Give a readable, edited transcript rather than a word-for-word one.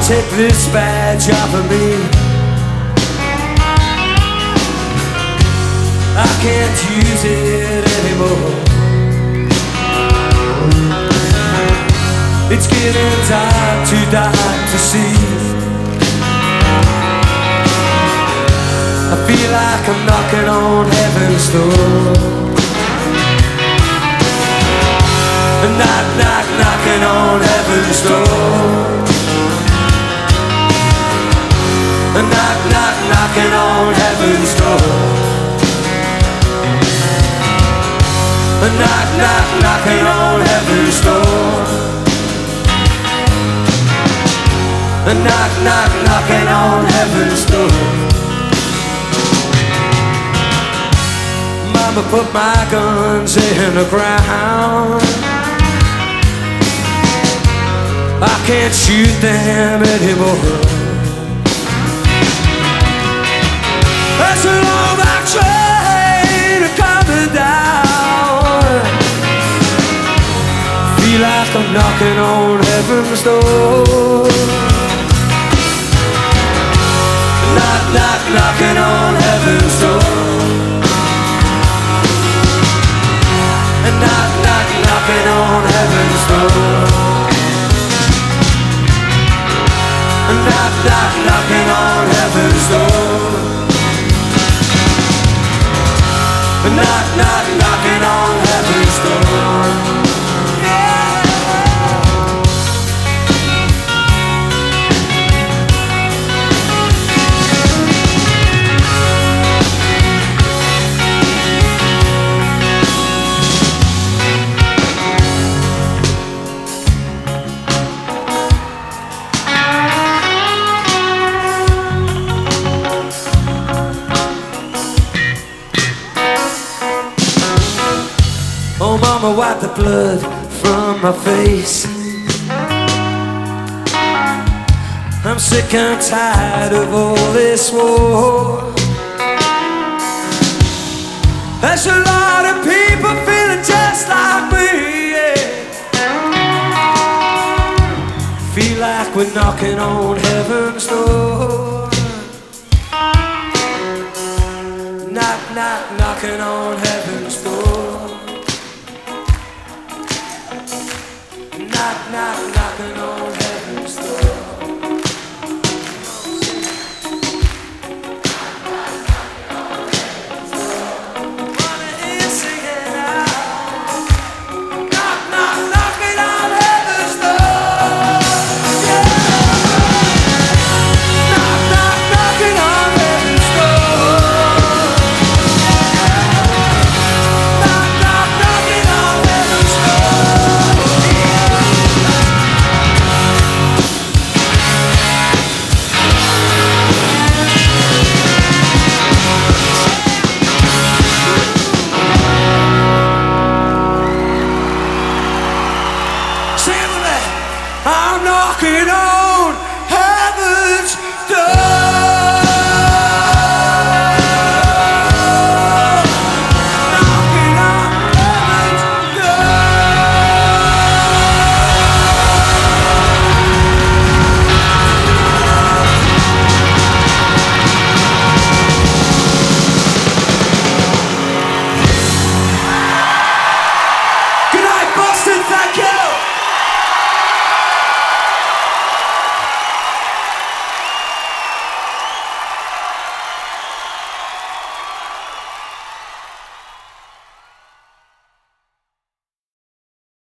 Take this badge off of me. I can't use it anymore. It's getting dark, too dark to see. I feel like I'm knocking on heaven's door. Knock, knock, knocking on heaven's door. Knock, knock, knocking on heaven's door. Knock, knock, knocking on heaven's door. Knock, knock, knocking on heaven's door. Mama put my guns in the ground. I can't shoot them anymore. There's a long back train coming down. Feel like I'm knocking on heaven's door. Knock, knock, knocking on heaven's door. Knock, knock, knocking on heaven's door. Knock, knock, knocking on heaven's door. Knock, knock, knocking on heaven's door. Oh, mama, wipe the blood from my face. I'm sick and tired of all this war. There's a lot of people feeling just like me, yeah. Feel like we're knocking on heaven's door. Knock, knock, knocking on heaven's door.